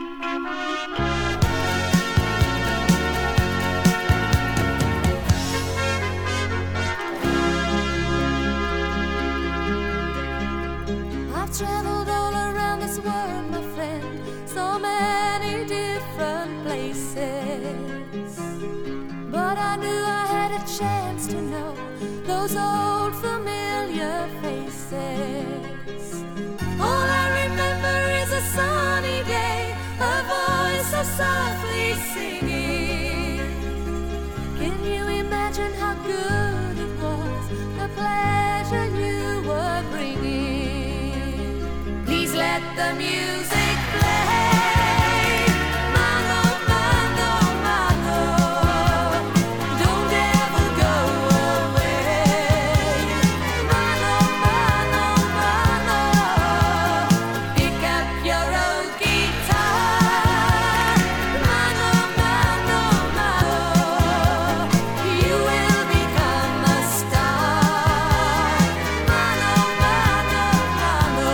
I've traveled all around this world, my friend, so many different places. But I knew I had a chance to know those old familiar faces. All I remember is a sunny day, a voice so softly singing. Can you imagine how good it was, the pleasure you were bringing? Please let the music play. Mano, mano, mano, don't ever go away. Mano, mano, mano, pick up your old guitar. Mano, mano, mano, you will become a star. Mano, mano, mano.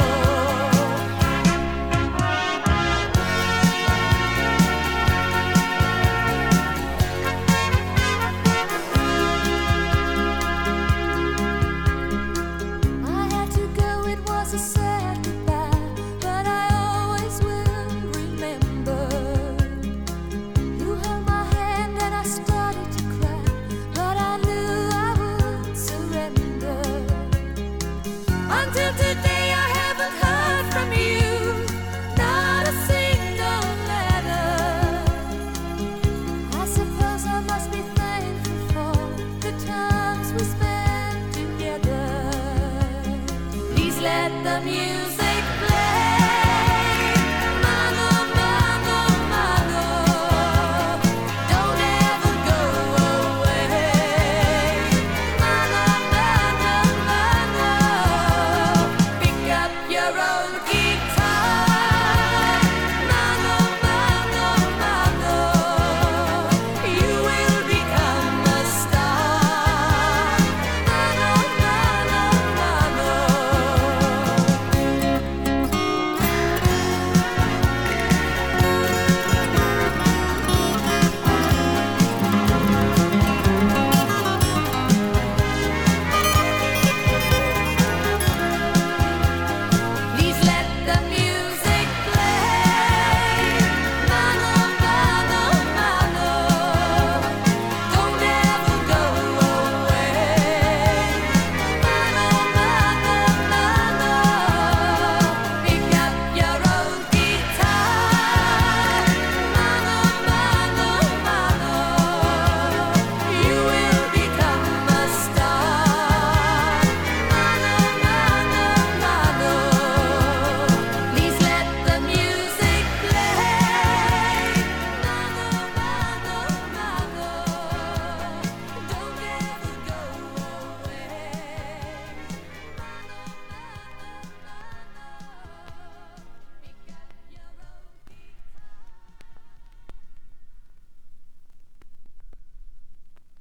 I had to go, it was a sad goodbye, but I always will remember. You held my hand and I started to cry, but I knew I would surrender. Until today I haven't heard from you, not a single letter. I suppose I must be thankful for the times we spent together. Please let the music